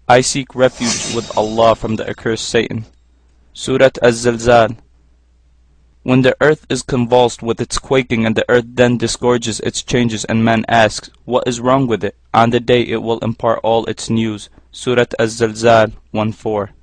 I seek refuge with Allah from the accursed Satan. Surat Az-Zilzal. When the earth is convulsed with its quaking and the earth then disgorges its changes and man asks, what is wrong with it? On the day it will impart all its news. Surat Az-Zilzal 1:4.